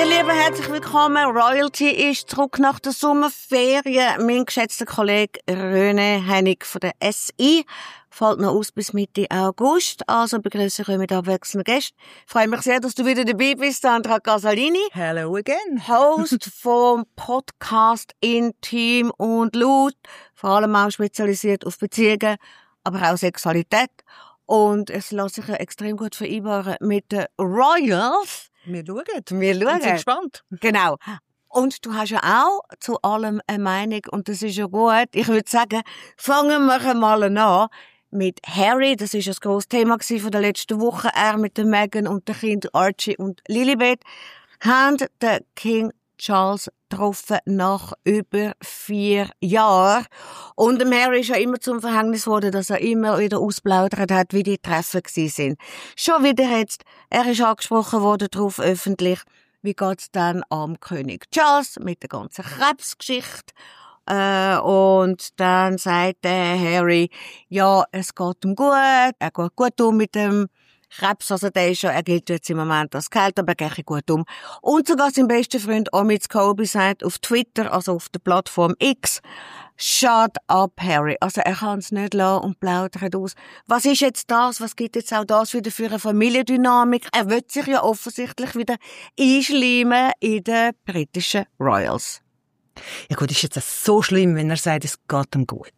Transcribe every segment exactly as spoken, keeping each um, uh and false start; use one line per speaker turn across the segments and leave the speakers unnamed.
Lieben, herzlich willkommen. Royalty ist zurück nach der Sommerferien. Mein geschätzter Kollege René Hennig von der S I fällt noch aus bis Mitte August. Also begrüße ich euch mit abwechselnden Gästen. Ich freue mich sehr, dass du wieder dabei bist, Sandra Gasalini.
Hello again.
Host vom Podcast Intim und Laut. Vor allem auch spezialisiert auf Beziehungen, aber auch Sexualität. Und es lässt sich ja extrem gut vereinbaren mit den Royals.
Wir schauen.
Wir schauen.
Ich bin gespannt.
Genau. Und du hast ja auch zu allem eine Meinung und das ist ja gut. Ich würde sagen, fangen wir mal an mit Harry. Das ist ja das grosse Thema von der letzten Woche. Er mit der Meghan und dem Kind Archie und Lilibet haben den King Charles getroffen nach über vier Jahren. Und dem Harry ist ja immer zum Verhängnis geworden, dass er immer wieder ausplaudert hat, wie die Treffen gewesen sind. Schon wieder jetzt, er ist angesprochen worden darauf öffentlich, wie geht's dann am König Charles mit der ganzen Krebsgeschichte. Äh, und dann sagt der Harry, ja, es geht ihm gut, er geht gut um mit dem Krebs, also der ist ja, er gilt jetzt im Moment als geheilt, aber er geht gut um. Und sogar sein bester Freund Omid Scobie sagt auf Twitter, also auf der Plattform X, shut up, Harry. Also er kann es nicht lassen und plaudert aus. Was ist jetzt das? Was gibt jetzt auch das wieder für eine Familiendynamik? Er will sich ja offensichtlich wieder einschleimen in den britischen Royals.
Ja gut, ist jetzt so schlimm, wenn er sagt, es geht ihm gut.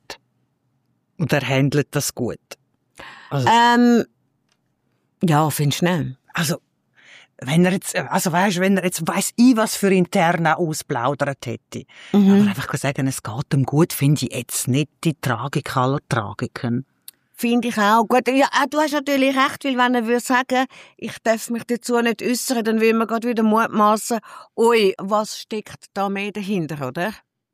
Und er handelt das gut. Also.
Ähm, Ja, findest du nicht?
Also, wenn er jetzt, also weisst, wenn er jetzt weiss ich, was für interne ausplaudert hätte. Mhm. Aber einfach sagen, es geht ihm gut, finde ich jetzt nicht die Tragik aller Tragiken.
Finde ich auch. Gut, ja, du hast natürlich recht, weil wenn er würde sagen, ich darf mich dazu nicht äußern, dann will man gerade wieder mutmaßen, ui, was steckt da mehr dahinter, oder?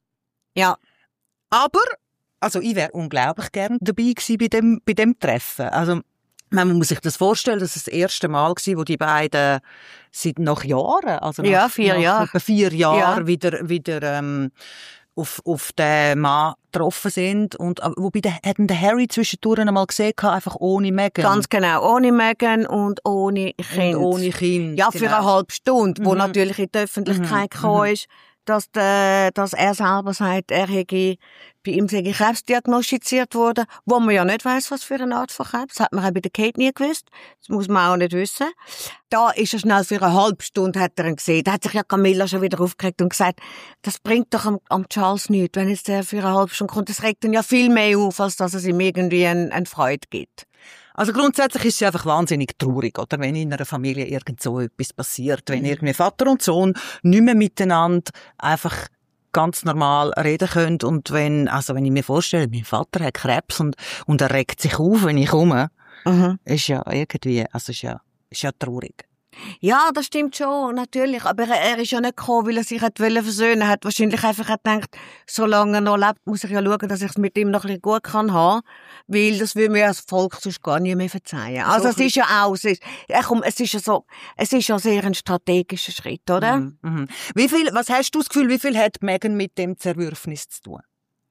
Ja.
Aber, also ich wäre unglaublich gern dabei gewesen bei dem, bei dem Treffen. Also, man muss sich das vorstellen, dass es das erste Mal war, wo die beiden seit nach Jahren, also nach,
ja, vier
nach
Jahre.
etwa vier Jahren
ja.
wieder, wieder ähm, auf, auf den Mann getroffen sind. Und wobei der, hatten der Harry zwischendurch einmal gesehen, einfach ohne Meghan.
Ganz genau, ohne Meghan und ohne Kind.
Und ohne Kind.
Ja,
genau.
für eine halbe Stunde, wo mhm. natürlich in die Öffentlichkeit
mhm.
gekommen ist, dass, der, dass er selber sagt, er hätte, bei ihm sei Krebs diagnostiziert worden, wo man ja nicht weiss, was für eine Art von Krebs. Das hat man auch bei der Kate nie gewusst. Das muss man auch nicht wissen. Da ist er schnell für eine halbe Stunde, hat er ihn gesehen. Da hat sich ja Camilla schon wieder aufgeregt und gesagt, das bringt doch am, am Charles nichts, wenn jetzt der für eine halbe Stunde kommt. Das regt ihn ja viel mehr auf, als dass es ihm irgendwie eine, eine Freude gibt.
Also grundsätzlich ist es einfach wahnsinnig traurig, oder? Wenn in einer Familie irgend so etwas passiert. Wenn mhm. irgendwie Vater und Sohn nicht mehr miteinander einfach ganz normal reden können. Und wenn, also wenn ich mir vorstelle, mein Vater hat Krebs und, und er regt sich auf, wenn ich komme, mhm. ist ja irgendwie, also ist ja, ist ja traurig.
Ja, das stimmt schon, natürlich. Aber er ist ja nicht gekommen, weil er sich hat versöhnen. Er hat wahrscheinlich einfach gedacht, solange er noch lebt, muss ich ja schauen, dass ich es mit ihm noch ein bisschen gut kann haben. Weil das will mir als Volk sonst gar nicht mehr verzeihen. Also, so es ist ja auch, es ist, ja, komm, es ist ja so, es ist ja sehr ein strategischer Schritt, oder?
Mhm, mhm. Wie viel, was hast du das Gefühl, wie viel hat Meghan mit dem Zerwürfnis zu tun?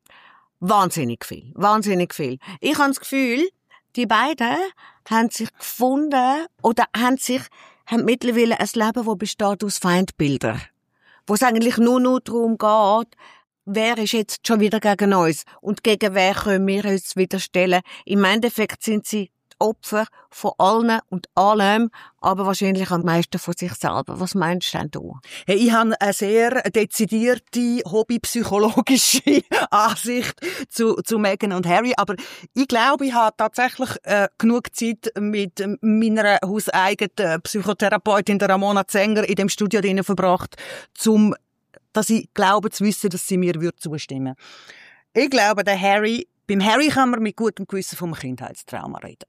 Wahnsinnig viel. Wahnsinnig viel. Ich habe das Gefühl, die beiden haben sich gefunden, oder haben sich, haben mittlerweile ein Leben, das besteht aus Feindbildern. Wo es eigentlich nur noch darum geht, wer ist jetzt schon wieder gegen uns und gegen wer können wir uns wieder stellen. Im Endeffekt sind sie die Opfer von allen und allem, aber wahrscheinlich am meisten von sich selber. Was meinst denn du?
Hey, ich habe eine sehr dezidierte hobbypsychologische Ansicht zu, zu Meghan und Harry, aber ich glaube, ich habe tatsächlich äh, genug Zeit mit meiner hauseigenen Psychotherapeutin, der Ramona Zenger, in dem Studio drinnen verbracht, zum dass ich glaube zu wissen, dass sie mir würde zustimmen. Ich glaube, der Harry, beim Harry kann man mit gutem Gewissen vom Kindheitstrauma reden.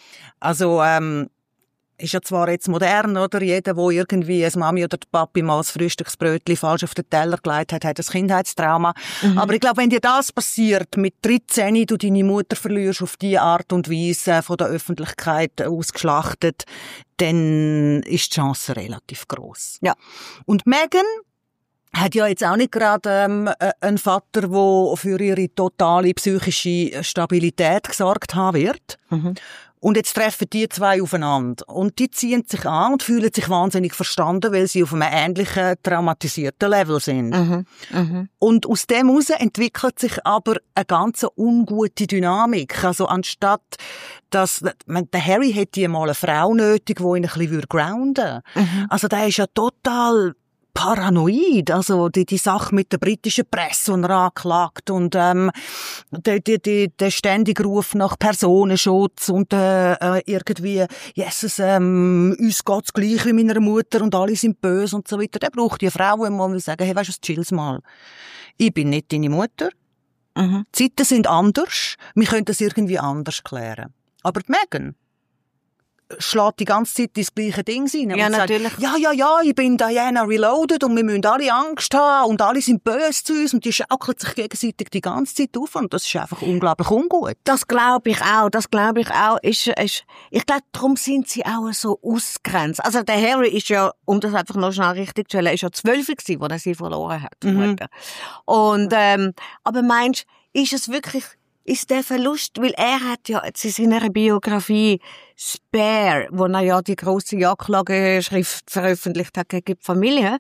Also, ähm, ist ja zwar jetzt modern, oder? Jeder, der irgendwie eine Mami oder die Papi mal das Frühstücksbrötchen falsch auf den Teller gelegt hat, hat ein Kindheitstrauma. Mhm. Aber ich glaube, wenn dir das passiert, mit dreizehn, du deine Mutter verlierst auf diese Art und Weise von der Öffentlichkeit ausgeschlachtet, dann ist die Chance relativ gross.
Ja.
Und Meghan hat ja jetzt auch nicht gerade ähm, einen Vater, der für ihre totale psychische Stabilität gesorgt haben wird. Mhm. Und jetzt treffen die zwei aufeinander. Und die ziehen sich an und fühlen sich wahnsinnig verstanden, weil sie auf einem ähnlichen traumatisierten Level sind.
Mhm. Mhm.
Und aus dem heraus entwickelt sich aber eine ganz ungute Dynamik. Also anstatt, dass, der Harry hätte mal eine Frau nötig, die ihn ein bisschen grounden würde. Mhm. Also der ist ja total paranoid, also die, die Sache mit der britischen Presse, die er anklagt und ähm, der, der, der, der ständige Ruf nach Personenschutz und äh, äh, irgendwie, Jesus, ähm, uns geht's gleich wie meiner Mutter und alle sind böse und so weiter. Der braucht die Frau, die mal sagen, hey, weißt du, chill's mal. Ich bin nicht deine Mutter. Mhm. Die Zeiten sind anders. Wir können das irgendwie anders klären. Aber die Meghan schlägt die ganze Zeit das gleiche Ding rein.
Ja,
und
natürlich.
Sagt, ja, ja, ja, ich bin Diana Reloaded und wir müssen alle Angst haben und alle sind böse zu uns und die schaukeln sich gegenseitig die ganze Zeit auf und das ist einfach unglaublich ungut.
Das glaube ich auch, das glaube ich auch. Ist, ist, ich glaube, darum sind sie auch so ausgrenzt. Also der Harry ist ja, um das einfach noch schnell richtig zu stellen, ist ja zwölf gewesen, als er sie verloren hat. Mhm. Und, ähm, aber meinst du, ist es wirklich, ist der Verlust, weil er hat ja jetzt in seiner Biografie Spare, wo er ja die grosse Anklageschrift veröffentlicht hat gegen die Familie,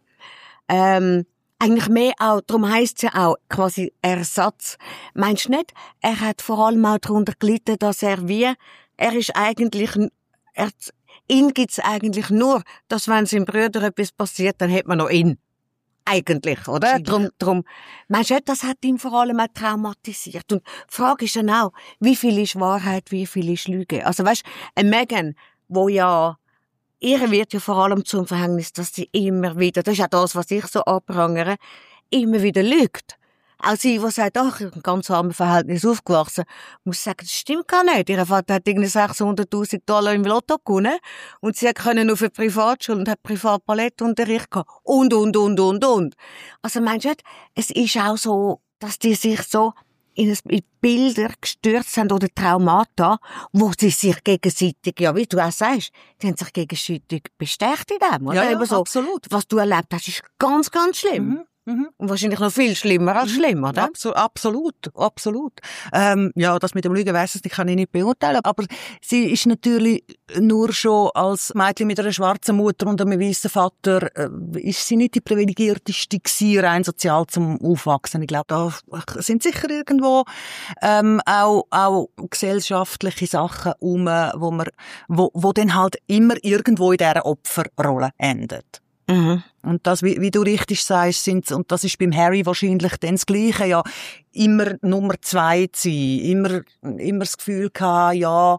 ähm, eigentlich mehr auch, darum heisst es ja auch quasi Ersatz. Meinst du nicht, er hat vor allem auch darunter gelitten, dass er wie, er ist eigentlich, er, ihn gibt's eigentlich nur, dass wenn seinem Bruder etwas passiert, dann hat man noch ihn. Eigentlich, oder? Drum, drum, meinst du, das hat ihn vor allem auch traumatisiert. Und die Frage ist dann auch, wie viel ist Wahrheit, wie viel ist Lüge? Also weißt, eine Meghan, wo ja, ihr wird ja vor allem zum Verhängnis, dass sie immer wieder, das ist auch das, was ich so abprangere, immer wieder lügt. Auch sie, die sagt, ach, ich bin in ganz armen Verhältnis aufgewachsen, muss sagen, das stimmt gar nicht. Ihr Vater hat irgendwie sechshunderttausend Dollar im Lotto gewonnen und sie können auf eine Privatschule und hat Privatballettunterricht gehabt. Und, und, und, und, und. Also meinst du, es ist auch so, dass die sich so in Bilder gestürzt haben oder Traumata, wo sie sich gegenseitig, ja, wie du auch sagst, die haben sich gegenseitig bestärkt in dem, oder?
Ja, ja,
so,
absolut.
Was du erlebt hast, ist ganz, ganz schlimm. Mhm. Mhm. Und wahrscheinlich noch viel schlimmer als schlimm, oder?
Absolut, absolut, absolut. Ähm, ja, das mit dem Lügen weiss ich, kann ich nicht beurteilen. Aber sie ist natürlich nur schon als Mädchen mit einer schwarzen Mutter und einem weißen Vater, äh, ist sie nicht die privilegierteste gewesen, rein sozial zum Aufwachsen. Ich glaube, da sind sicher irgendwo ähm, auch, auch gesellschaftliche Sachen um, wo man, wo, wo dann halt immer irgendwo in dieser Opferrolle endet. Mhm. Und das, wie, wie du richtig sagst, sind, und das ist beim Harry wahrscheinlich dann das Gleiche, ja, immer Nummer zwei zu sein, immer, immer das Gefühl gehabt, ja,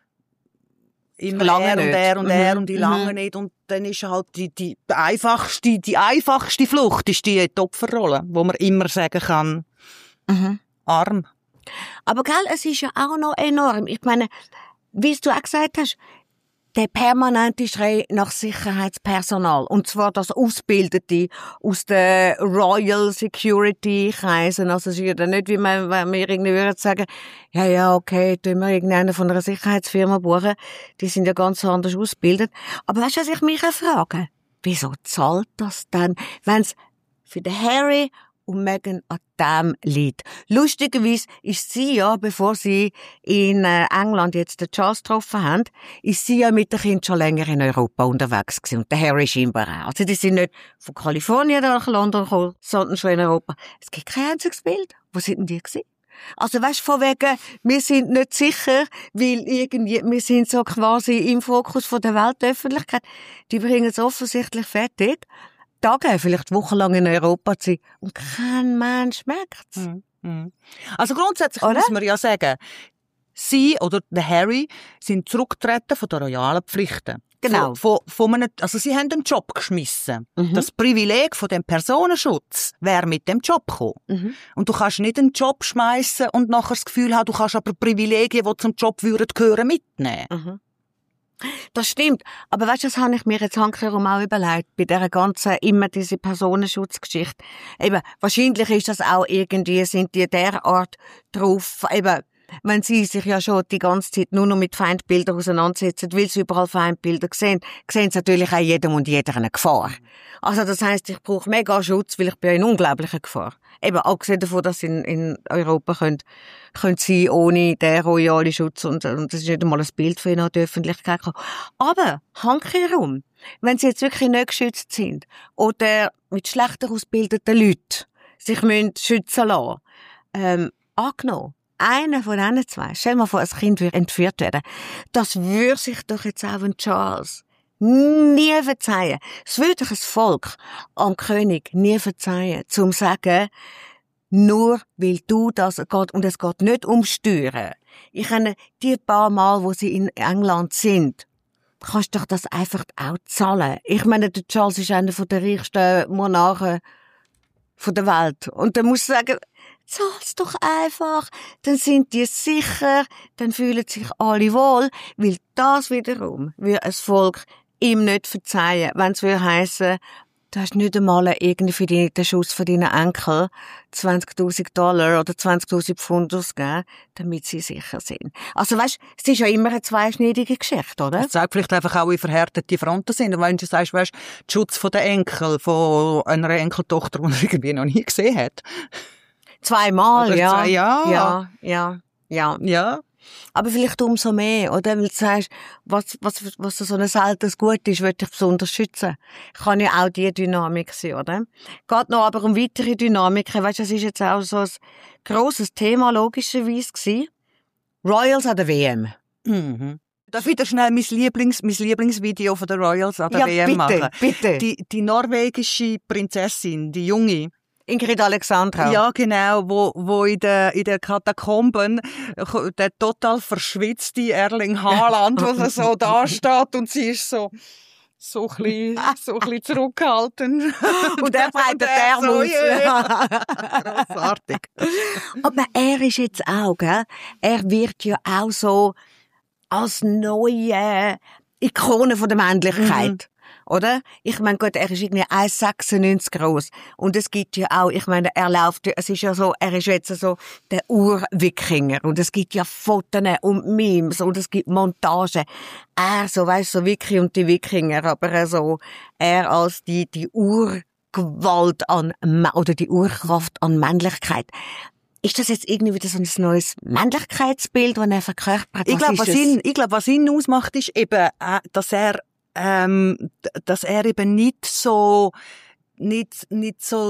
immer
lange
er und
nicht.
er und
mhm.
er und die lange
mhm.
nicht, und dann ist halt die, die einfachste, die einfachste Flucht ist die, die Opferrolle, wo man immer sagen kann, mhm. arm.
Aber gell, es ist ja auch noch enorm. Ich meine, wie du auch gesagt hast, der permanente Schrei nach Sicherheitspersonal. Und zwar das Ausbildete aus den Royal Security Kreisen. Also es ist ja nicht, wie man, wenn wir irgendwie würden sagen, ja, ja, okay, tun wir irgendeinen von einer Sicherheitsfirma buchen. Die sind ja ganz anders ausgebildet. Aber weißt du, was ich mich auch frage? Wieso zahlt das dann, wenn es für den Harry und Meghan an dem liegt? Lustigerweise ist sie ja, bevor sie in England jetzt den Charles getroffen haben, ist sie ja mit dem Kind schon länger in Europa unterwegs gewesen. Und der Harry scheinbar auch. Also die sind nicht von Kalifornien nach London gekommen, sondern schon in Europa. Es gibt kein einziges Bild. Wo sind denn die gewesen? Also weißt du, von wegen, wir sind nicht sicher, weil irgendwie, wir sind so quasi im Fokus von der Weltöffentlichkeit. Die bringen es offensichtlich fertig, Tage, vielleicht wochenlang in Europa zu sein. Und kein Mensch merkt's.
Mhm. Also grundsätzlich
oder?
Muss man ja sagen, sie oder der Harry sind zurückgetreten von den royalen Pflichten.
Genau.
Von, von, von einem, also sie haben den Job geschmissen. Mhm. Das Privileg von dem Personenschutz wäre mit dem Job gekommen. Mhm. Und du kannst nicht einen Job schmeißen und nachher das Gefühl haben, du kannst aber Privilegien, die zum Job würden gehören, mitnehmen.
Mhm. Das stimmt. Aber weißt du, das habe ich mir jetzt handkehrum auch überlegt, bei dieser ganzen, immer diese Personenschutzgeschichte. Eben, wahrscheinlich ist das auch irgendwie, sind die derart drauf, eben, wenn sie sich ja schon die ganze Zeit nur noch mit Feindbildern auseinandersetzen, weil sie überall Feindbilder sehen, sehen sie natürlich auch jedem und jeder eine Gefahr. Also das heisst, ich brauche mega Schutz, weil ich bin in unglaublicher Gefahr. Eben, abgesehen davon, dass sie in, in Europa können, können sie ohne den royalen Schutz und, und das ist nicht einmal ein Bild von ihnen an die Öffentlichkeit kommen. Aber, handkehrum, wenn sie jetzt wirklich nicht geschützt sind oder mit schlechter ausgebildeten Leuten sich müssen schützen lassen, ähm, angenommen, einer von diesen zwei, stell dir mal vor, ein Kind würde entführt werden, das würde sich doch jetzt auch ein Charles nie verzeihen. Es würde doch ein Volk am König nie verzeihen, zum sagen, nur weil du das geht, und es geht nicht um Steuern. Ich meine, die paar Mal, wo sie in England sind, kannst du doch das einfach auch zahlen. Ich meine, der Charles ist einer der reichsten Monarchen von der Welt. Und dann musst du sagen, zahl's doch einfach, dann sind die sicher, dann fühlen sich alle wohl, weil das wiederum will ein Volk ihm nicht verzeihen, wenn es will heissen, du hast nicht einmal irgendwie für die, den Schuss von deinen Enkel zwanzigtausend Dollar oder zwanzigtausend Pfund ausgegeben, damit sie sicher sind. Also weisst, es ist ja immer eine zweischneidige Geschichte, oder?
Es zeigt vielleicht einfach auch, wie verhärtet die Fronten sind. Und wenn du sagst, weißt, der Schutz von der Enkel, von einer Enkeltochter, die er irgendwie noch nie gesehen hat.
Zweimal,
oder
ja.
Zwei, ja.
Ja, ja, ja.
Ja.
Aber vielleicht umso mehr, oder? Weil du sagst, was, was, was so ein seltenes Gut ist, will ich besonders schützen. Kann ja auch die Dynamik sein, oder? Geht noch aber um weitere Dynamiken. Weißt du, das ist jetzt auch so ein grosses Thema, logischerweise gewesen. Royals an der W M.
Mhm. Darf ich wieder schnell mein, Lieblings, mein Lieblingsvideo von den Royals an der
ja,
W M
bitte,
machen?
bitte.
Die, die norwegische Prinzessin, die junge.
Ingrid Alexandra.
Ja, genau, wo, wo in den, in den Katakomben der total verschwitzte Erling Haaland, wo so da steht und sie ist so, so ein bisschen, so ein bisschen zurückgehalten.
Und er breitet den Arm
so,
aus.
yeah. Grossartig.
Aber er ist jetzt auch, gell? Er wird ja auch so als neue Ikone von der Männlichkeit. Mhm. Oder? Ich meine, gut, er ist irgendwie eins Komma sechsundneunzig groß. Und es gibt ja auch, ich meine, er läuft, es ist ja so, er ist jetzt so der Ur-Wikinger. Und es gibt ja Fotos und Memes und es gibt Montagen. Er, so, weißt du, so Wiki und die Wikinger, aber so, er als die, die Urgewalt an, oder die Urkraft an Männlichkeit. Ist das jetzt irgendwie wieder so ein neues Männlichkeitsbild, das er verkörpert?
Ich glaube, was ihn, ich glaube, was ihn ausmacht, ist eben, dass er Ähm, dass er eben nicht so, nicht, nicht so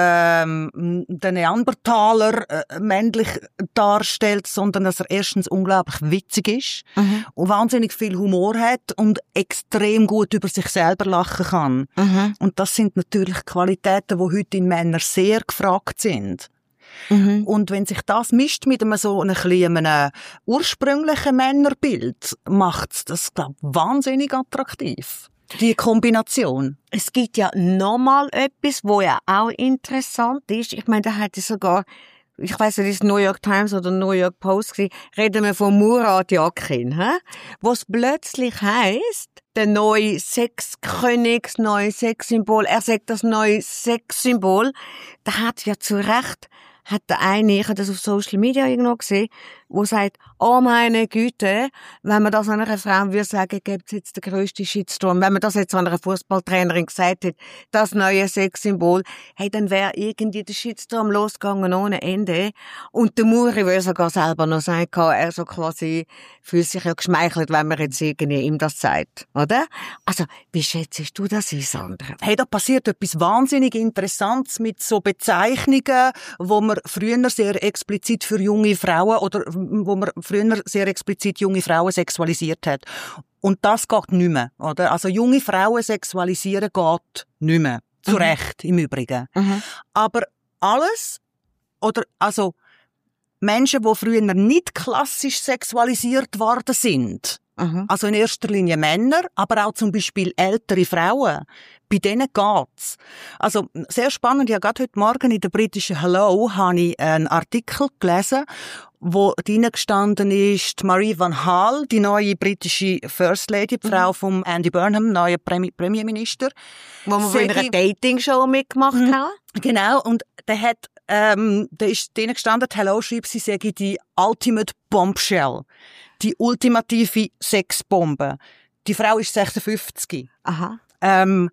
den, den Neandertaler äh, männlich darstellt, sondern dass er erstens unglaublich witzig ist mhm. und wahnsinnig viel Humor hat und extrem gut über sich selber lachen kann. Mhm. Und das sind natürlich Qualitäten, die heute in Männern sehr gefragt sind. Mhm. Und wenn sich das mischt mit einem so einem kleinen ursprünglichen Männerbild, macht's das, glaub, wahnsinnig attraktiv. Die Kombination.
Es gibt ja nochmal etwas, wo ja auch interessant ist. Ich meine, da hat es sogar, ich weiss nicht, ist New York Times oder New York Post gewesen, reden wir von Murat Yakin, hä? Wo es plötzlich heisst, der neue Sexkönig, das neue Sexsymbol, er sagt das neue Sexsymbol, da hat ja zu Recht hat der eine, ich habe das auf Social Media irgendwo gesehen, wo sagt, oh meine Güte, wenn man das an einer Frau würde sagen, gibt es jetzt den grössten Shitstorm. Wenn man das jetzt an einer Fußballtrainerin gesagt hätte, das neue Sexsymbol, hey, dann wäre irgendwie der Shitstorm losgegangen ohne Ende. Und der Muri würde sogar selber noch sagen, er so quasi fühlt sich ja geschmeichelt, wenn man jetzt irgendwie ihm das sagt, oder? Also, wie schätzt du das ein, Sandra?
Hey, da passiert etwas wahnsinnig Interessantes mit so Bezeichnungen, wo man früher sehr explizit für junge Frauen oder wo man früher sehr explizit junge Frauen sexualisiert hat. Und das geht nicht mehr, oder? Also junge Frauen sexualisieren geht nicht mehr. Zu mhm. Recht, im Übrigen. Mhm. Aber alles, oder, also, Menschen, die früher nicht klassisch sexualisiert worden sind, mhm. also in erster Linie Männer, aber auch zum Beispiel ältere Frauen, bei denen geht's. Also, sehr spannend, ja, gerade heute Morgen in der britischen Hello habe ich einen Artikel gelesen, wo drinnen gestanden ist, Marie Van Gaal, die neue britische First Lady, die Frau mhm. von Andy Burnham, neuer Premi- Premierminister.
Wo man in einer Dating-Show mitgemacht mhm. hat.
Genau, und der hat ähm, da ist denen gestanden, Hello schreibt, sie sage die Ultimate Bombshell. Die ultimative Sexbombe. Die Frau ist sechsundfünfzig.
Aha.
Ähm,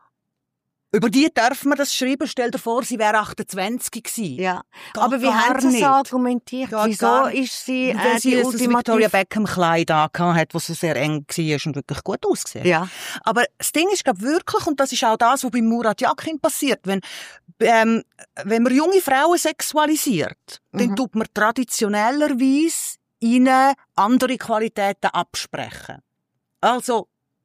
über die darf man das schreiben. Stell dir vor, sie wäre achtundzwanzig gewesen.
Ja.
Geht
Aber wie
gar
haben sie
nicht.
das argumentiert?
Geht
Wieso
gar-
ist sie
Weil
äh,
sie
die
ein Victoria
ultimative...
Beckham Kleid hat, was so sehr eng war und wirklich gut ausgesehen.
Ja.
Aber das Ding ist, glaube wirklich, und das ist auch das, was bei Murat Yakin passiert, wenn, ähm, wenn man junge Frauen sexualisiert,
Mhm.
dann tut man traditionellerweise ihnen andere Qualitäten absprechen. Also,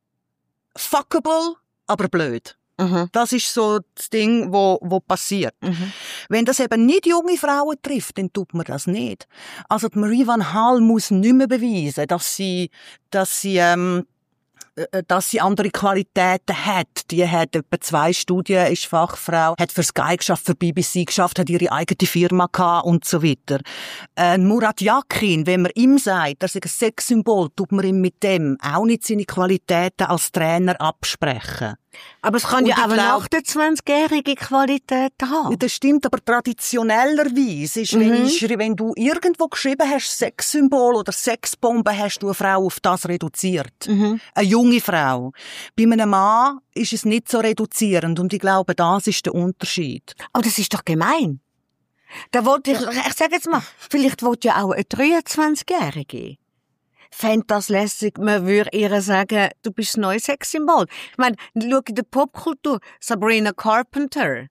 fuckable, aber blöd.
Mhm.
Das ist so das Ding, wo, wo passiert.
Mhm.
Wenn das eben nicht junge Frauen trifft, dann tut man das nicht. Also die Marie van Hal muss nicht mehr beweisen, dass sie, dass sie, ähm, äh, dass sie andere Qualitäten hat. Die hat etwa zwei Studien, ist Fachfrau, hat für Sky geschafft, für B B C geschafft, hat ihre eigene Firma gehabt und so weiter. Äh, Murat Yakin, wenn man ihm sagt, er sei ein Sexsymbol, tut man ihm mit dem auch nicht seine Qualitäten als Trainer absprechen.
Aber es kann
Und
ja
ich
auch eine
glaub-
achtundzwanzigjährige Qualität haben.
Das stimmt, aber traditionellerweise ist,
Mhm.
wenn, ich, wenn du irgendwo geschrieben hast, Sexsymbol oder Sexbombe, hast du eine Frau auf das reduziert.
Mhm.
Eine junge Frau. Bei einem Mann ist es nicht so reduzierend und ich glaube, das ist der Unterschied.
Aber das ist doch gemein. Da wollte ich, ich sag jetzt mal, vielleicht wollte ja auch eine dreiundzwanzigjährige. Fände das lässig, man würde ihr sagen, du bist das neue Sexsymbol. Ich meine, schau in der Popkultur, Sabrina Carpenter,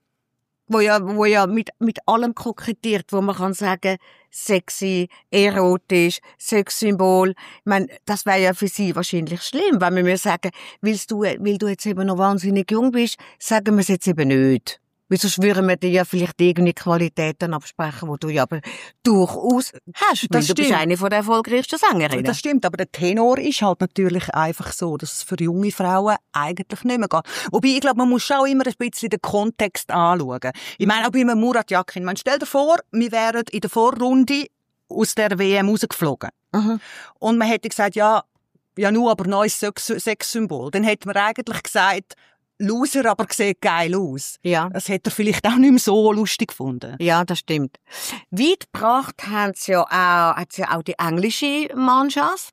wo ja, wo ja mit, mit allem kokettiert, wo man kann sagen, sexy, erotisch, Sexsymbol. Ich meine, das wäre ja für sie wahrscheinlich schlimm, wenn wir mir sagen, willst du, weil du jetzt eben noch wahnsinnig jung bist, sagen wir es jetzt eben nicht. Weil sonst würden wir dir ja vielleicht irgendeine Qualitäten absprechen, die du ja aber durchaus hast. Weil
Das
du bist
stimmt.
eine von der erfolgreichsten Sängerinnen.
Das stimmt, aber der Tenor ist halt natürlich einfach so, dass es für junge Frauen eigentlich nicht mehr geht. Wobei, ich glaube, man muss schon auch immer ein bisschen den Kontext anschauen. Ich meine, auch bei einem Murat Yakin. Man stell dir vor, wir wären in der Vorrunde aus der W M rausgeflogen.
Mhm.
Und man hätte gesagt, ja, ja nur aber neues Sex- Sexsymbol. Dann hätte man eigentlich gesagt, Loser, aber sieht geil aus.
Ja.
Das hätte er vielleicht auch nicht mehr so lustig gefunden.
Ja, das stimmt. Weit gebracht haben sie ja auch, hat sie ja auch die englische Mannschaft.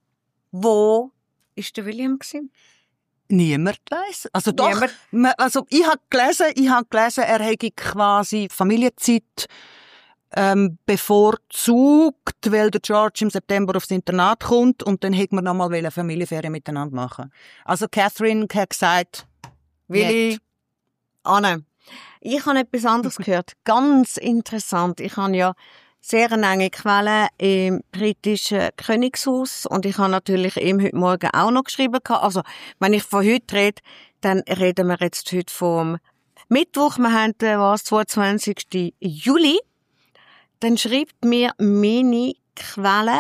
Wo ist der William gewesen?
Niemand weiss. Also doch,
Niemand.
man- also ich habe gelesen, ich habe gelesen, er hätte quasi Familienzeit ähm, bevorzugt, weil der George im September aufs Internat kommt und dann hätte man nochmal eine Familienferien miteinander machen. Also Catherine hat gesagt,
Willi,
nicht.
Anne, ich habe etwas anderes gehört. Ganz interessant. Ich habe ja sehr eine enge Quelle im britischen Königshaus und ich habe natürlich ihm heute Morgen auch noch geschrieben. Also, wenn ich von heute rede, dann reden wir jetzt heute vom Mittwoch. Wir haben äh, was, zweiundzwanzigsten Juli. Dann schreibt mir meine Quelle,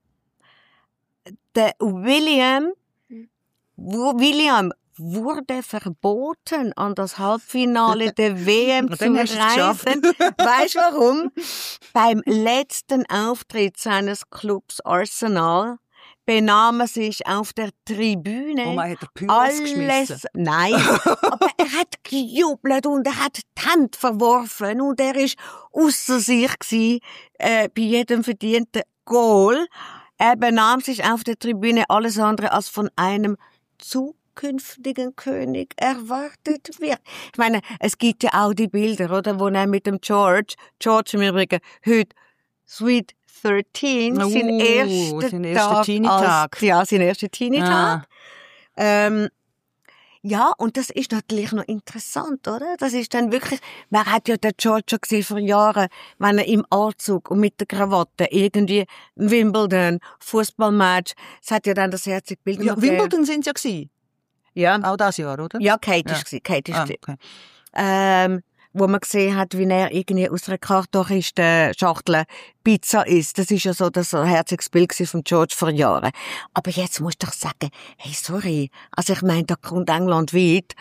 der William, wo William wurde verboten, an das Halbfinale der W M zu
Dann hast du es geschafft.
reisen. Weißt du warum? Beim letzten Auftritt seines Clubs Arsenal benahm er sich auf der Tribüne.
Oh man, hat er Pyros geschmissen?
Alles, nein, aber er hat gejubelt und er hat die Hand verworfen und er ist ausser sich gewesen, äh, bei jedem verdienten Goal. Er benahm sich auf der Tribüne alles andere als von einem zukünftigen König erwartet wird. Ich meine, es gibt ja auch die Bilder, oder, wo er mit dem George, George im Übrigen, heute Sweet dreizehn,
Oh,
sein erster
sein erster
Tag
Teenie-Tag.
als- Ja, sein erster Teenie-Tag.
Ah.
Ähm, ja, und das ist natürlich noch interessant, oder? Das ist dann wirklich, man hat ja den George schon gesehen vor Jahren, wenn er im Anzug und mit der Krawatte irgendwie Wimbledon, Fußballmatch, es hat ja dann das herzige Bild
Ja,
noch gegeben.
Wimbledon sind sie ja gewesen.
Ja,
Auch das Jahr, oder?
ja, Kate
Ja.
ist gewesen, Kate ist
Ah,
gewesen.
okay.
Ähm, wo man gesehen hat, wie er irgendwie aus einer kartonischen Schachtel Pizza isst. Das ist ja so das herziges Bild von George vor Jahren. Aber jetzt muss ich doch sagen, hey, sorry. Also ich meine, da kommt England weit.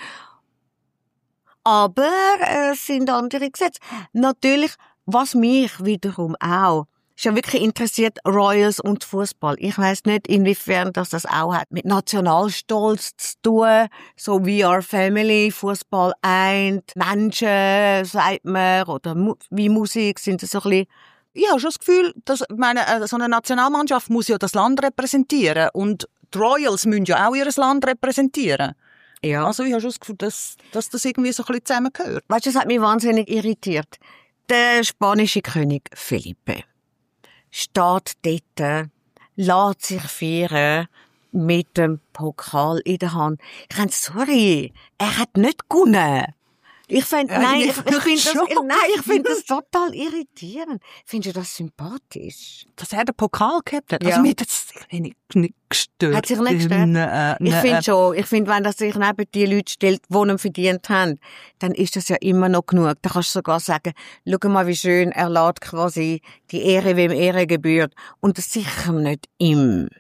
Aber es sind andere Gesetze. Natürlich, was mich wiederum auch ist ja wirklich interessiert, Royals und Fußball. Ich weiss nicht, inwiefern das, das auch hat mit Nationalstolz zu tun. So We Are Family, Fußball eint, Menschen, sagt man, oder mu- wie Musik, sind das so ein bisschen...
Ich habe schon das Gefühl, dass, ich meine, so eine Nationalmannschaft muss ja das Land repräsentieren. Und die Royals müssen ja auch ihr Land repräsentieren.
Ja.
Also ich habe schon das Gefühl, dass, dass das irgendwie so ein bisschen zusammengehört.
Weißt du, das hat mich wahnsinnig irritiert. Der spanische König Felipe steht dort, lässt sich feiern mit dem Pokal in der Hand. Ich meine, sorry, er hat nicht gewonnen. Ich finde,
Ja,
nein,
ich
ich, ich finde das,
schon.
nein, ich finde das total irritierend. Findest du das sympathisch?
Dass er den Pokal gehabt hat.
Ja.
Also mir hat das sich nicht, nicht gestört.
Hat sich nicht gestört?
Nein,
Ich
nein,
finde
äh,
schon. Ich finde, wenn das sich neben die Leute stellt, die ihn verdient haben, dann ist das ja immer noch genug. Da kannst du sogar sagen, schau mal, wie schön, er lässt quasi die Ehre, wem Ehre gebührt. Und das sicher nicht ihm.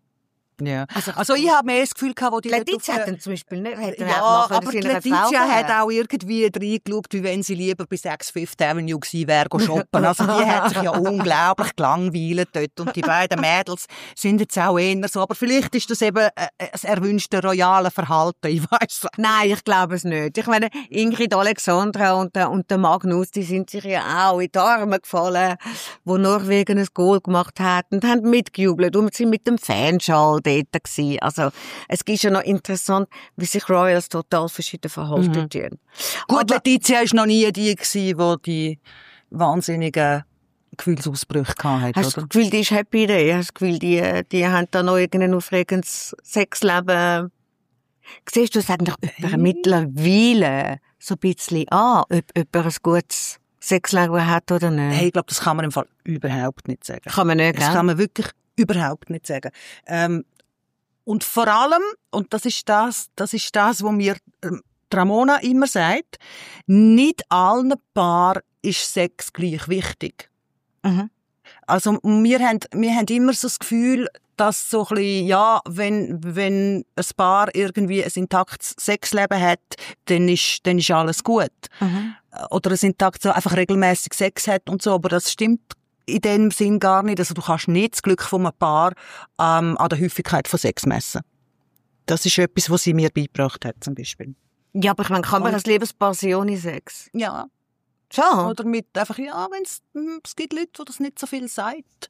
Ja.
Also,
Also ich habe mehr das Gefühl gehabt, wo die
Letizia
Leute
hat
auf,
dann zum Beispiel nicht, hätte
ja,
auch
aber die Letizia hat auch irgendwie reingeschaut, wie wenn sie lieber bei sechs Fifth Avenue gewesen wäre, go shoppen. Also die hat sich ja unglaublich gelangweilt dort. Und die beiden Mädels sind jetzt auch eher so. Aber vielleicht ist das eben äh, das erwünschte royale Verhalten. Ich weiss nicht.
Nein, ich glaube es nicht. Ich meine, Ingrid Alexandra und der, und der Magnus, die sind sich ja auch in die Arme gefallen, wo Norwegen ein Goal gemacht hat und haben mitgejubelt und sind mit dem Fanschal dort gewesen. Also, es ist ja noch interessant, wie sich Royals total verschieden verhalten
Mhm.
tun.
Gut,
Aber-
Letizia war noch nie die gewesen, die die wahnsinnigen Gefühlsausbrüche hatte,
Hast du
oder?
das Gefühl, die ist happy da? Hast du das Gefühl, die, die haben da noch irgendein aufregendes Sexleben? Siehst du das eigentlich
Hey.
mittlerweile so ein bisschen an, ob jemand ein gutes Sexleben hat oder nicht?
Hey, ich glaube, das kann man im Fall überhaupt nicht sagen.
Kann man nicht,
Das
gell?
kann man wirklich überhaupt nicht sagen. Ähm, und vor allem, und das ist das, das ist das, was mir ähm, Ramona immer sagt, nicht allen Paaren ist Sex gleich wichtig.
Mhm.
Also wir haben, wir haben immer so das Gefühl, dass so ein bisschen, ja, wenn, wenn ein Paar irgendwie ein intaktes Sexleben hat, dann ist, dann ist alles gut.
Mhm.
Oder ein intaktes, so einfach regelmäßig Sex hat und so, aber das stimmt in dem Sinn gar nicht. Also du kannst nicht das Glück von einem Paar ähm, an der Häufigkeit von Sex messen. Das ist etwas, was sie mir beigebracht hat, zum Beispiel.
Ja, aber ich meine, kann man
Und-
als Lebenspaar sein ohne Sex?
Ja.
Schon?
Oder mit einfach, ja, wenn's, hm, es gibt Leute, die das nicht so viel sagt.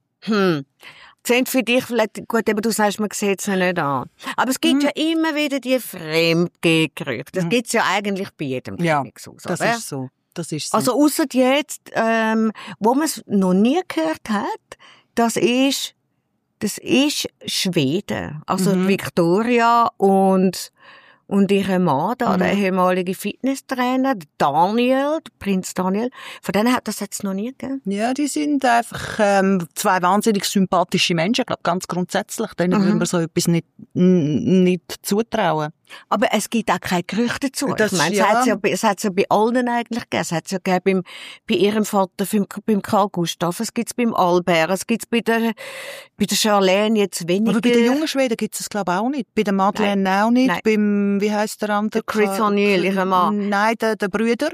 Hm. Sehen für dich vielleicht, gut, eben du sagst, man sieht es ja nicht an. Aber es gibt
Hm.
ja immer wieder die Fremdgehgerüchte. Das
Hm.
gibt's ja eigentlich bei jedem
Ja,
Königshaus,
Das
oder?
ist so. Das ist so.
Also ausser jetzt, ähm, wo man es noch nie gehört hat, das ist, das ist Schweden. Also
Mhm.
die Victoria und und ihre Mann, da,
Mhm.
der ehemalige Fitnesstrainer, der Daniel, der Prinz Daniel, von denen hat das jetzt noch nie gegeben.
Ja, die sind einfach ähm, zwei wahnsinnig sympathische Menschen, ich glaube ganz grundsätzlich. Denen
Mhm.
würde man so etwas nicht, n- nicht zutrauen.
Aber es gibt auch keine Gerüchte dazu.
Das-
ich meine,
ja.
es hat ja, bei- es hat's ja bei allen eigentlich gegeben. Es hat's ja gegeben beim, bei ihrem Vater, beim, beim Karl Gustav, es gibt's beim Albert, es gibt's bei der, bei der Charlene jetzt weniger.
Aber bei den jungen Schweden gibt es es glaube ich auch nicht. Bei der Madeleine auch nicht.
Nein.
Beim, wie heisst der andere?
Der Chris
Karl-
O'Neill, ihr Mann.
Nein, der, der Brüder.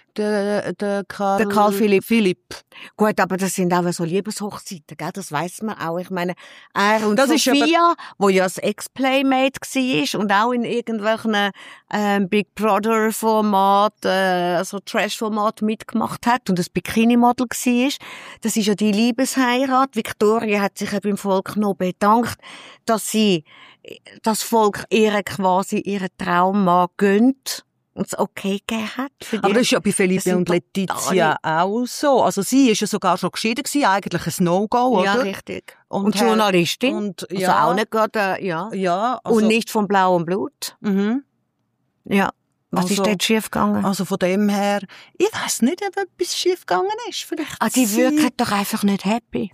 Der, der Karl,
Der Karl Philipp.
Philipp.
Gut, aber das sind auch so Liebeshochzeiten, gell? Das weiss man auch. Ich meine, er und
Das ist
Sophia, wo ja das Ex-Playmate war und auch in irgendwelchen ähm, Big Brother-Format, äh, so Trash-Format mitgemacht hat und ein Bikini-Model war. Das ist ja die Liebesheirat. Victoria hat sich ja beim Volk noch bedankt, dass sie das Volk ihr quasi ihren Traummann gönnt und es okay gegeben hat. Für
Aber
die.
das ist ja bei
Das
Felipe
sind
und Letizia auch so. Also sie ist ja sogar schon geschieden gewesen, eigentlich ein No-Go,
Ja,
oder?
richtig.
Und
Und,
hat-
Journalistin.
und,
Also
ja.
auch nicht gerade, äh, ja.
Ja, also,
und nicht vom blauen Blut.
Mhm.
Ja. Was
Also-
ist dort schief gegangen?
Also von dem her, ich weiss nicht, ob etwas schief gegangen ist. Vielleicht
Ah, die
sie-
wirken doch einfach nicht happy.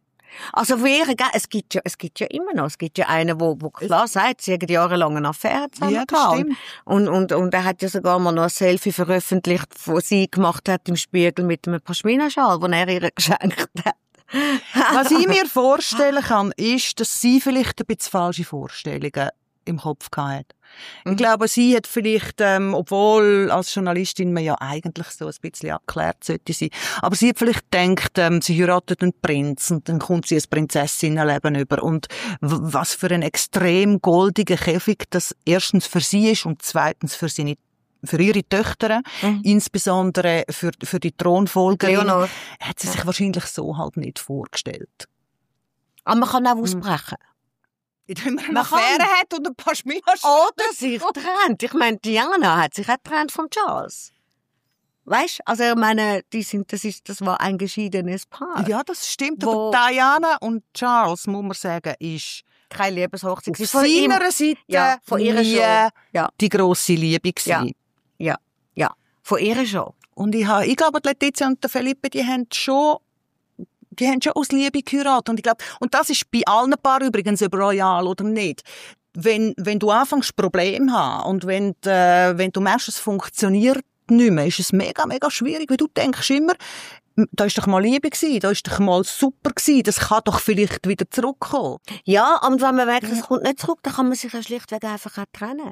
Also für ihre, gell, es gibt ja, es gibt ja immer noch, es gibt ja einen, wo, wo klar sagt, sie haben jahrelang eine Affäre zusammen
Ja, das
gehabt.
stimmt.
Und, und, und er hat ja sogar mal noch ein Selfie veröffentlicht, wo sie gemacht hat im Spiegel mit einem Pashmina-Schal, den er ihr geschenkt hat.
Was ich mir vorstellen kann, ist, dass sie vielleicht ein bisschen falsche Vorstellungen im Kopf gehabt.
Mhm.
Ich glaube, sie hat vielleicht, ähm, obwohl als Journalistin man ja eigentlich so ein bisschen abgeklärt sollte sein, aber sie hat vielleicht gedacht, ähm, sie heiratet einen Prinz und dann kommt sie ein Prinzessinnenleben über und w- was für ein extrem goldiger Käfig das erstens für sie ist und zweitens für seine für ihre Töchter,
Mhm.
insbesondere für, für die Thronfolgerin,
Leonor.
hat sie sich wahrscheinlich so halt nicht vorgestellt.
Aber man kann auch ausbrechen.
Wenn man eine
Man kann.
Affäre hat und ein paar Schmierst.
Oder sich trennt. Ich meine, Diana hat sich auch getrennt von Charles. Weißt? Also, ich meine, die sind, das ist, das war ein geschiedenes Paar.
Ja, das stimmt.
Wo-
Aber Diana und Charles, muss man sagen, ist
Keine Liebeshochzeit.
auf
Von ihm-
seiner Seite
Ja, von ihr
nie
schon. Ja.
die grosse Liebe gewesen.
Ja, ja. Von ihr schon.
Und ich, habe, ich glaube, die Letizia und der Felipe, die haben schon, die haben schon aus Liebe geheiratet. Und ich glaube, und das ist bei allen Paaren übrigens, ob royal oder nicht. Wenn, wenn du anfängst, Probleme zu haben und wenn, äh, wenn du merkst, es funktioniert nicht mehr, ist es mega, mega schwierig, weil du denkst immer, da ist doch mal Liebe gewesen, da ist doch mal super gewesen, das kann doch vielleicht wieder zurückkommen.
Ja, und wenn man merkt, es kommt nicht zurück, dann kann man sich ja schlichtweg einfach auch trennen.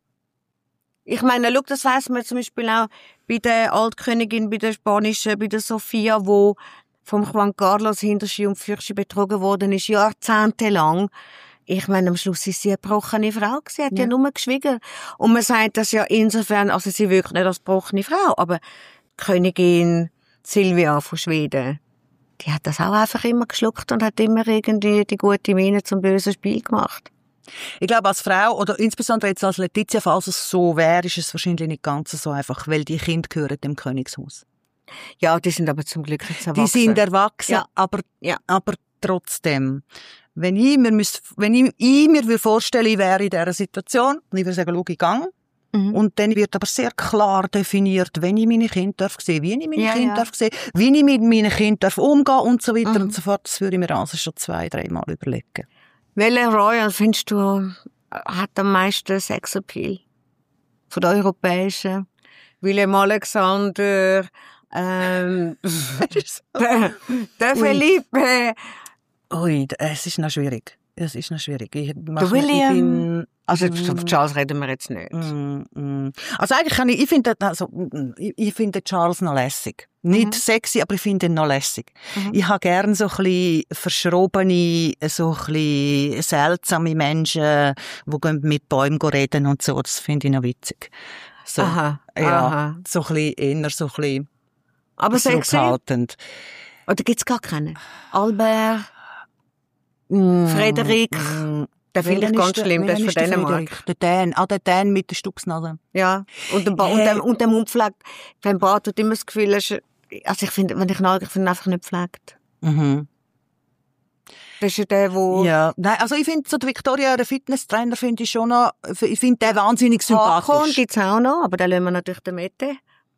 Ich meine, schau, das weiss man zum Beispiel auch bei der Altkönigin, bei der spanischen, bei der Sofia, wo vom Juan Carlos Hinterschi und Fürschi betrogen worden ist, jahrzehntelang. Ich meine, am Schluss ist sie eine gebrochene Frau gewesen, hat ja,
Ja.
nur geschwiegen. Und man sagt das ja insofern, also sie wirkt nicht als gebrochene Frau, aber die Königin Silvia von Schweden, die hat das auch einfach immer geschluckt und hat immer irgendwie die gute Miene zum bösen Spiel gemacht.
Ich glaube, als Frau, oder insbesondere jetzt als Letizia, falls es so wäre, ist es wahrscheinlich nicht ganz so einfach, weil die Kinder gehören dem Königshaus.
Ja, die sind aber zum Glück jetzt erwachsen.
Die sind erwachsen,
Ja.
aber,
Ja.
aber trotzdem. Wenn ich mir, müsste, wenn ich, ich mir würde vorstellen, ich wäre in dieser Situation, und ich würde sagen, schau, ich gehe.
Mhm.
Und dann wird aber sehr klar definiert, wenn ich meine Kinder darf sehen, wie ich meine
Ja,
Kinder
ja.
darf sehen, wie ich mit meinen Kindern darf umgehen und so weiter
Mhm.
und so fort. Das würde ich mir also schon zwei, dreimal überlegen.
Welcher Royal findest du hat am meisten Sexappeal? Von der europäischen? William Alexander, ähm, der, der
Ui.
Felipe.
Ui, es ist noch schwierig. Es ist noch schwierig. Ich,
Der William.
Ich bin,
Also,
Mm.
von Charles reden wir jetzt nicht.
Mm, mm. Also eigentlich kann ich, ich finde, also, mm, ich, ich finde Charles noch lässig. Nicht
Mhm.
sexy, aber ich finde ihn noch lässig.
Mhm.
Ich habe gern so ein bisschen verschrobene, so ein bisschen seltsame Menschen, die gehen mit Bäumen reden und so. Das finde ich noch witzig. So,
Aha,
ja,
aha.
so ein bisschen, eher so ein bisschen
Aber sexy?
zurückhaltend.
Oder gibt's gar keinen? Albert, Frederik,
Mm,
der finde ich
Wer
ganz
ist der-
schlimm,
wer
der ist
ist
von
der
Dänemark.
Frederik? Der Dan, ah, der Dan mit der Stupsnase.
Ja, und der, ba und der, und der Mund pflegt. Beim Bart hat immer das Gefühl, er ist, also ich finde, wenn ich nage, ich finde ihn einfach nicht pflegt.
Mhm.
Das ist ja der, wo
Ja, nein, also ich finde so die Victoria, der Fitnesstrainer, finde ich schon noch, ich finde den wahnsinnig sympathisch.
Hakon gibt's auch noch, aber den lassen wir natürlich der Mitte.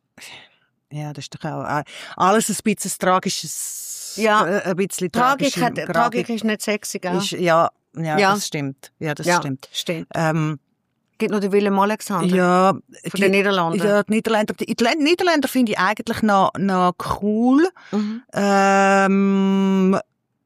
Ja, das ist doch auch äh, alles ein bisschen tragisches,
Ja.
äh, ein bisschen
Tragik,
tragische
hat, Tragik ist nicht sexy, gell?
ist, ja, ja,
Ja.
das stimmt. Ja, das
ja,
stimmt.
stimmt.
Ähm,
Gibt noch den Willem Alexander
ja,
von
die,
den Niederlanden.
ja, die Niederländer, die, die Niederländer finde ich eigentlich noch, noch cool.
Mhm.
Ähm,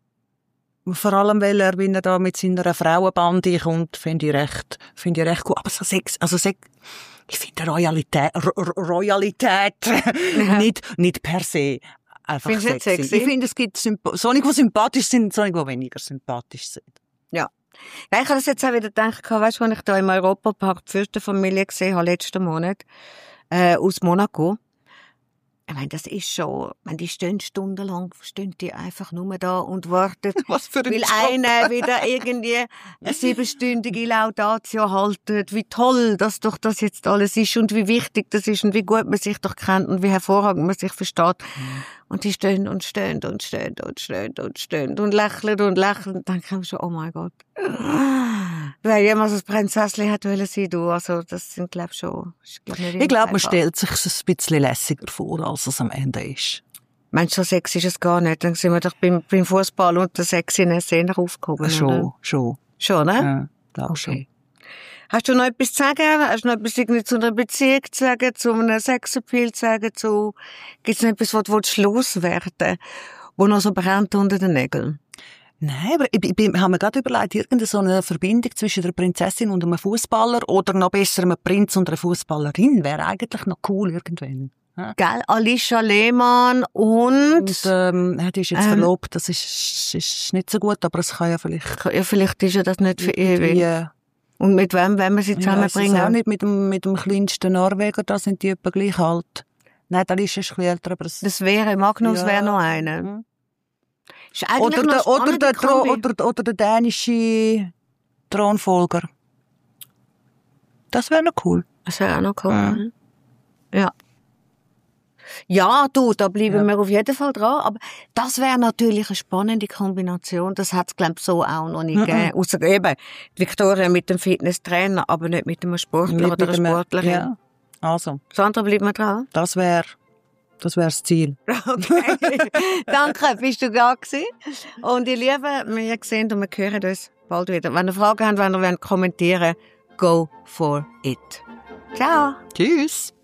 vor allem, weil er, wenn er da mit seiner Frauenbande kommt, finde ich recht, finde ich recht cool. Aber so Sex, also Sex, ich finde Royalität, Ro Royalität nicht, nicht per se einfach
Findest du nicht
sexy.
sexy?
Ich finde, es gibt Symp solche, die sympathisch sind, solche, die weniger sympathisch sind.
Ja. Ja, ich habe das jetzt auch wieder gedacht, weißt du, als ich da im Europapark die Fürstenfamilie gesehen habe, letzten Monat, äh, aus Monaco. Ich meine, das ist schon, ich meine, die stehen stundenlang, stehen die einfach nur da und warten,
Was für ein
weil
Job.
einer wieder irgendwie eine siebenstündige Laudatio haltet, wie toll das doch das jetzt alles ist und wie wichtig das ist und wie gut man sich doch kennt und wie hervorragend man sich versteht.
Mhm.
Und die stehen und stehen und stehen und stehen und stehen und lächeln und lächeln. Und dann kam ich schon, oh mein Gott. Weil jemand so ein Prinzesschen hat wollen sein, du. Also, das sind, glaub ich, schon, ist, glaub nicht
Ich glaube, man
einfach.
stellt sich es ein bisschen lässiger vor, als es am Ende ist.
Meinst du, so sexy ist es gar nicht? Dann sind wir doch beim, beim Fußball und der Sexiness eher aufgehoben,
Schon,
oder?
schon.
Schon, ne?
Ja, glaube schon.
Okay. Hast du noch etwas zu sagen? Hast du noch etwas irgendwie zu einer Beziehung zu sagen, zu einem Sexappeal zu sagen, zu, gibt's noch etwas, was du loswerden willst, wo noch so brennt unter den Nägeln?
Nein, aber ich, ich, ich habe mir gerade überlegt, irgendeine so eine Verbindung zwischen der Prinzessin und einem Fußballer oder noch besser einem Prinz und einer Fußballerin wäre eigentlich noch cool irgendwann. Ja.
Gell, Alicia Lehmann und...
Und ähm, die ist jetzt
ähm,
verlobt, das ist, ist nicht so gut, aber es kann ja vielleicht...
Ja, vielleicht ist ja das nicht für ewig.
Äh,
Und mit wem wollen wir sie zusammenbringen?
Ja, auch nicht mit dem, mit dem kleinsten Norweger, da sind die etwa gleich alt. Nein, da ist ein bisschen älter, aber... Es,
Das wäre, Magnus
ja.
wäre noch einer.
Mhm.
Ist eigentlich
Oder,
noch
der, oder, der,
Kombi.
oder, oder der dänische Thronfolger. Das wäre noch cool.
Das wäre auch noch cool. Mhm. Ja. Ja, du, da bleiben ja. wir auf jeden Fall dran. Aber das wäre natürlich eine spannende Kombination. Das hat es, glaube ich, so auch noch nicht mhm. gegeben. Ausser eben Victoria mit dem Fitnesstrainer, aber nicht mit einem Sportler nicht oder einer Sportlerin. Ja.
Also.
Sandra, bleiben wir dran.
Das wäre das wär das Ziel.
Okay. Danke, bist du da gewesen. Und ihr Lieben, wir sehen und wir hören uns bald wieder. Wenn ihr Fragen habt, wenn ihr kommentieren wollt, go for it. Ciao.
Tschüss.